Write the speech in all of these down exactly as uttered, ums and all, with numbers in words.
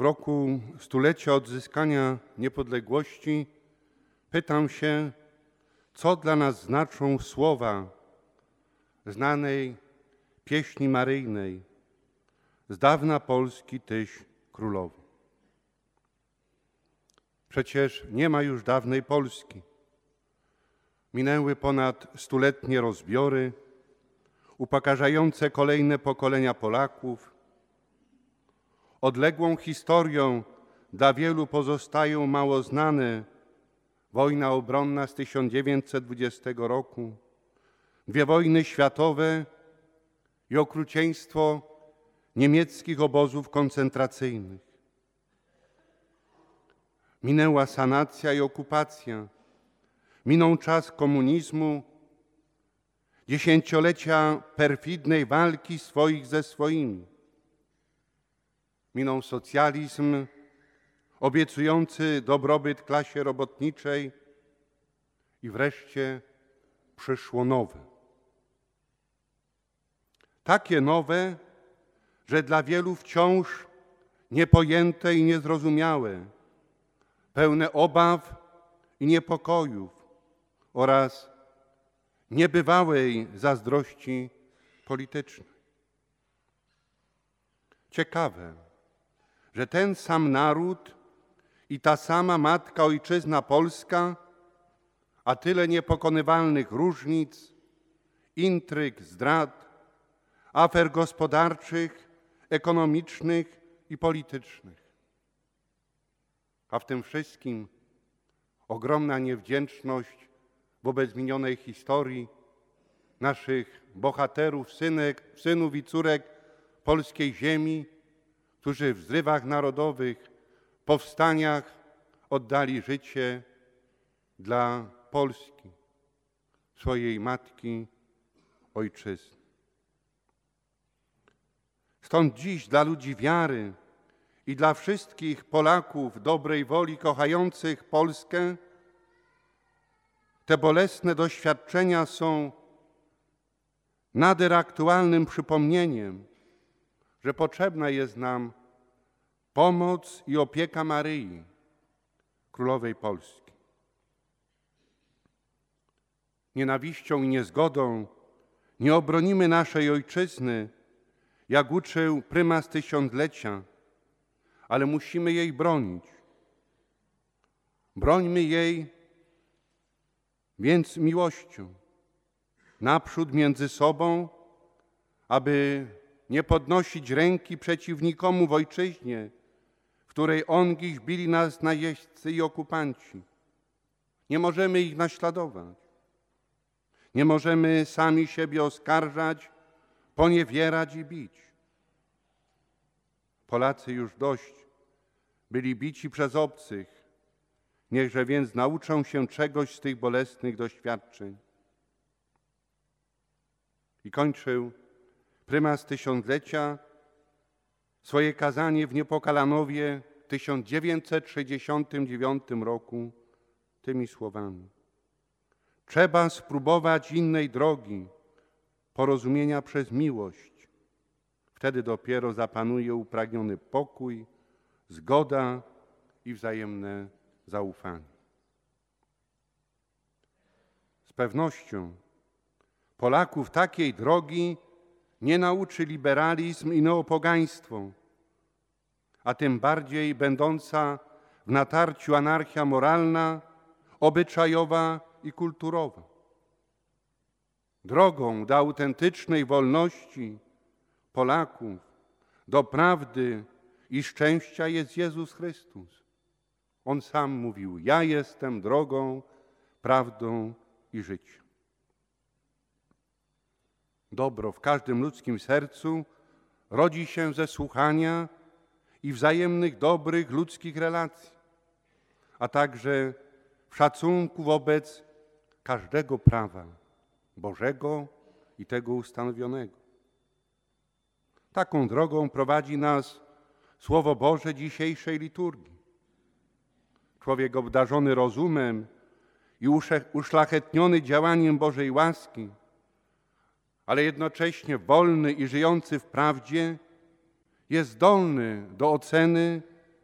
roku stulecia odzyskania niepodległości pytam się, co dla nas znaczą słowa znanej pieśni maryjnej z dawna Polski Tyś królowo. Przecież nie ma już dawnej Polski. Minęły ponad stuletnie rozbiory, upokarzające kolejne pokolenia Polaków. Odległą historią dla wielu pozostają mało znane wojna obronna z tysiąc dziewięćset dwudziestego roku, dwie wojny światowe i okrucieństwo niemieckich obozów koncentracyjnych. Minęła sanacja i okupacja, minął czas komunizmu, dziesięciolecia perfidnej walki swoich ze swoimi. Minął socjalizm obiecujący dobrobyt klasie robotniczej i wreszcie przyszło nowe. Takie nowe, że dla wielu wciąż niepojęte i niezrozumiałe, pełne obaw i niepokojów oraz niebywałej zazdrości politycznej. Ciekawe, że ten sam naród i ta sama matka ojczyzna Polska, a tyle niepokonywalnych różnic, intryg, zdrad, afer gospodarczych, ekonomicznych i politycznych. A w tym wszystkim ogromna niewdzięczność wobec minionej historii naszych bohaterów, synek, synów i córek polskiej ziemi, którzy w zrywach narodowych, powstaniach oddali życie dla Polski, swojej matki, ojczyzny. Stąd dziś dla ludzi wiary i dla wszystkich Polaków dobrej woli, kochających Polskę, te bolesne doświadczenia są nader aktualnym przypomnieniem, że potrzebna jest nam pomoc i opieka Maryi, Królowej Polski. Nienawiścią i niezgodą nie obronimy naszej ojczyzny, jak uczył prymas tysiąclecia, ale musimy jej bronić. Brońmy jej więc miłością, naprzód między sobą, aby nie podnosić ręki przeciw nikomu w ojczyźnie, w której ongiś bili nas najeźdźcy i okupanci. Nie możemy ich naśladować. Nie możemy sami siebie oskarżać, poniewierać i bić. Polacy już dość byli bici przez obcych. Niechże więc nauczą się czegoś z tych bolesnych doświadczeń. I kończył prymas tysiąclecia swoje kazanie w Niepokalanowie w tysiąc dziewięćset sześćdziesiątym dziewiątym roku tymi słowami. Trzeba spróbować innej drogi, porozumienia przez miłość. Wtedy dopiero zapanuje upragniony pokój, zgoda i wzajemne zaufanie. Z pewnością Polaków takiej drogi nie nauczy liberalizm i neopogaństwo, a tym bardziej będąca w natarciu anarchia moralna, obyczajowa i kulturowa. Drogą do autentycznej wolności Polaków, do prawdy i szczęścia jest Jezus Chrystus. On sam mówił: ja jestem drogą, prawdą i życiem. Dobro w każdym ludzkim sercu rodzi się ze słuchania i wzajemnych dobrych ludzkich relacji, a także w szacunku wobec każdego prawa Bożego i tego ustanowionego. Taką drogą prowadzi nas Słowo Boże dzisiejszej liturgii. Człowiek obdarzony rozumem i uszlachetniony działaniem Bożej łaski, ale jednocześnie wolny i żyjący w prawdzie, jest zdolny do oceny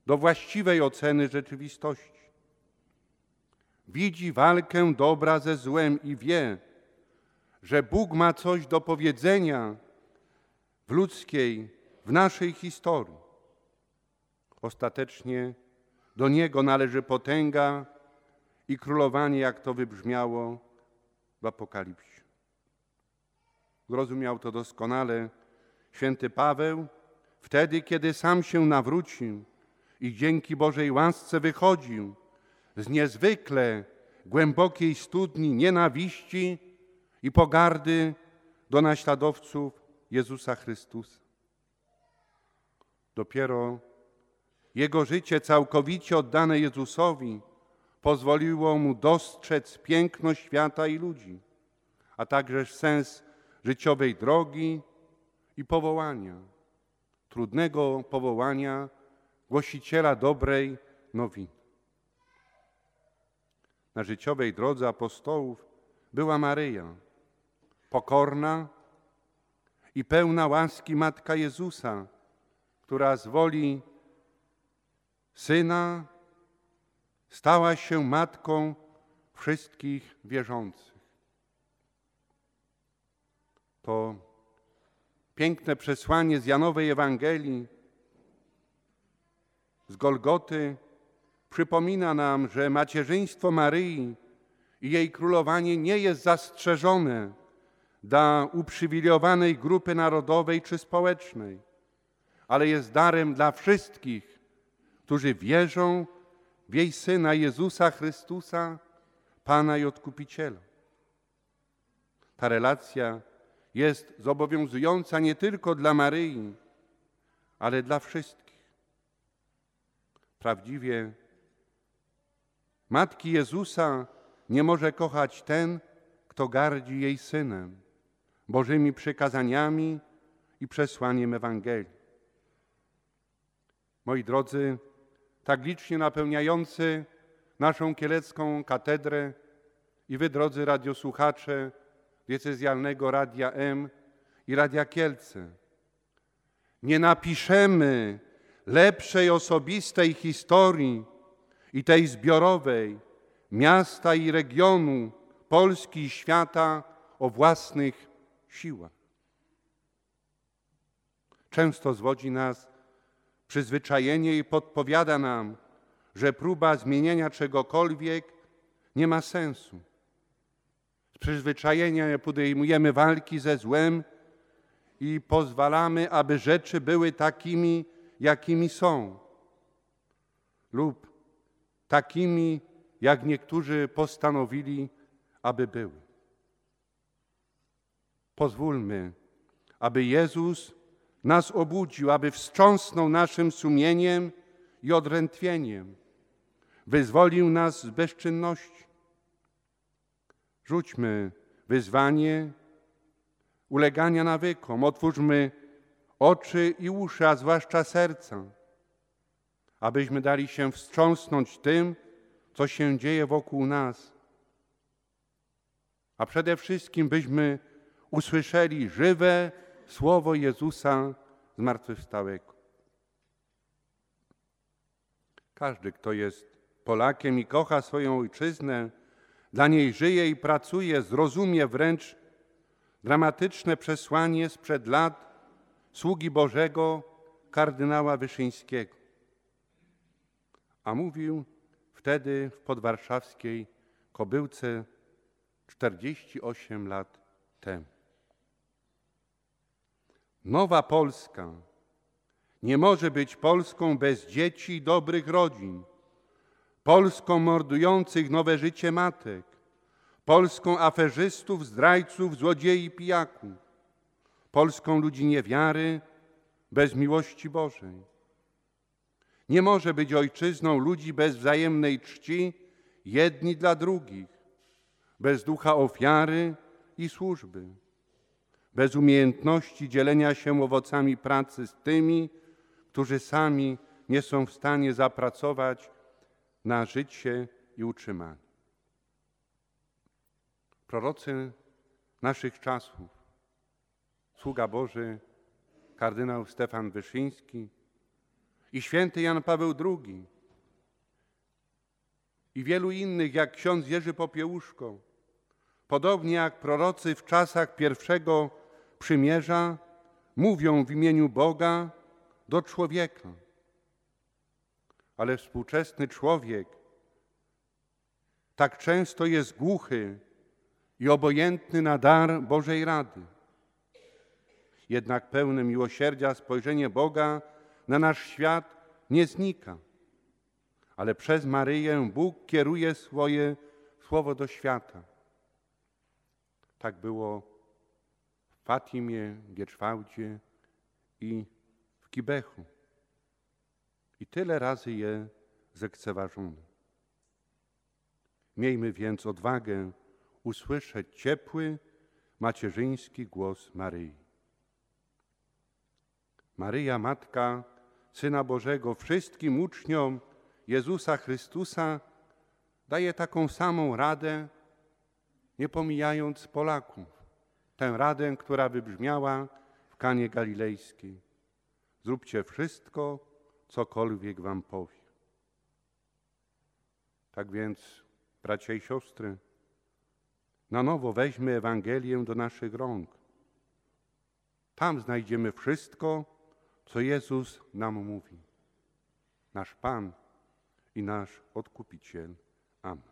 do właściwej oceny rzeczywistości. Widzi walkę dobra ze złem i wie, że Bóg ma coś do powiedzenia w ludzkiej, w naszej historii. Ostatecznie do Niego należy potęga i królowanie, jak to wybrzmiało w Apokalipsie. Zrozumiał to doskonale święty Paweł wtedy, kiedy sam się nawrócił i dzięki Bożej łasce wychodził z niezwykle głębokiej studni nienawiści i pogardy do naśladowców Jezusa Chrystusa. Dopiero jego życie całkowicie oddane Jezusowi pozwoliło mu dostrzec piękno świata i ludzi, a także sens życiowej drogi i powołania, trudnego powołania głosiciela dobrej nowiny. Na życiowej drodze apostołów była Maryja, pokorna i pełna łaski Matka Jezusa, która z woli Syna stała się matką wszystkich wierzących. To piękne przesłanie z Janowej Ewangelii, z Golgoty, przypomina nam, że macierzyństwo Maryi i jej królowanie nie jest zastrzeżone dla uprzywilejowanej grupy narodowej czy społecznej, ale jest darem dla wszystkich, którzy wierzą w jej Syna Jezusa Chrystusa, Pana i Odkupiciela. Ta relacja jest zobowiązująca nie tylko dla Maryi, ale dla wszystkich. Prawdziwie Matki Jezusa nie może kochać ten, kto gardzi jej Synem, Bożymi przykazaniami i przesłaniem Ewangelii. Moi drodzy, tak licznie napełniający naszą kielecką katedrę i wy, drodzy radiosłuchacze diecezjalnego Radia M i Radia Kielce, nie napiszemy lepszej osobistej historii i tej zbiorowej miasta i regionu, Polski i świata o własnych siłach. Często zwodzi nas przyzwyczajenie i podpowiada nam, że próba zmienienia czegokolwiek nie ma sensu. Z przyzwyczajenia podejmujemy walki ze złem i pozwalamy, aby rzeczy były takimi, jakimi są, lub takimi, jak niektórzy postanowili, aby były. Pozwólmy, aby Jezus nas obudził, aby wstrząsnął naszym sumieniem i odrętwieniem, wyzwolił nas z bezczynności. Rzućmy wyzwanie ulegania nawykom, otwórzmy oczy i uszy, a zwłaszcza serca, abyśmy dali się wstrząsnąć tym, co się dzieje wokół nas, a przede wszystkim byśmy usłyszeli żywe słowo Jezusa zmartwychwstałego. Każdy, kto jest Polakiem i kocha swoją ojczyznę, dla niej żyje i pracuje, zrozumie wręcz dramatyczne przesłanie sprzed lat sługi Bożego kardynała Wyszyńskiego. A mówił wtedy w podwarszawskiej Kobyłce czterdzieści osiem lat temu. Nowa Polska nie może być Polską bez dzieci i dobrych rodzin, Polską mordujących nowe życie matek, Polską aferzystów, zdrajców, złodziei i pijaków, Polską ludzi niewiary bez miłości Bożej. Nie może być ojczyzną ludzi bez wzajemnej czci jedni dla drugich, bez ducha ofiary i służby, bez umiejętności dzielenia się owocami pracy z tymi, którzy sami nie są w stanie zapracować na życie i utrzymanie. Prorocy naszych czasów, sługa Boży, kardynał Stefan Wyszyński i święty Jan Paweł drugi, i wielu innych, jak ksiądz Jerzy Popiełuszko, podobnie jak prorocy w czasach pierwszego przymierza, mówią w imieniu Boga do człowieka. Ale współczesny człowiek tak często jest głuchy i obojętny na dar Bożej rady. Jednak pełne miłosierdzia spojrzenie Boga na nasz świat nie znika, ale przez Maryję Bóg kieruje swoje słowo do świata. Tak było w Fatimie, Gieczwałdzie i w Kibechu. I tyle razy je zlekceważono. Miejmy więc odwagę usłyszeć ciepły, macierzyński głos Maryi. Maryja, Matka Syna Bożego, wszystkim uczniom Jezusa Chrystusa daje taką samą radę, nie pomijając Polaków. Tę radę, która wybrzmiała w Kanie Galilejskiej. Zróbcie wszystko, cokolwiek wam powie. Tak więc, bracia i siostry, na nowo weźmy Ewangelię do naszych rąk. Tam znajdziemy wszystko, co Jezus nam mówi. Nasz Pan i nasz Odkupiciel. Amen.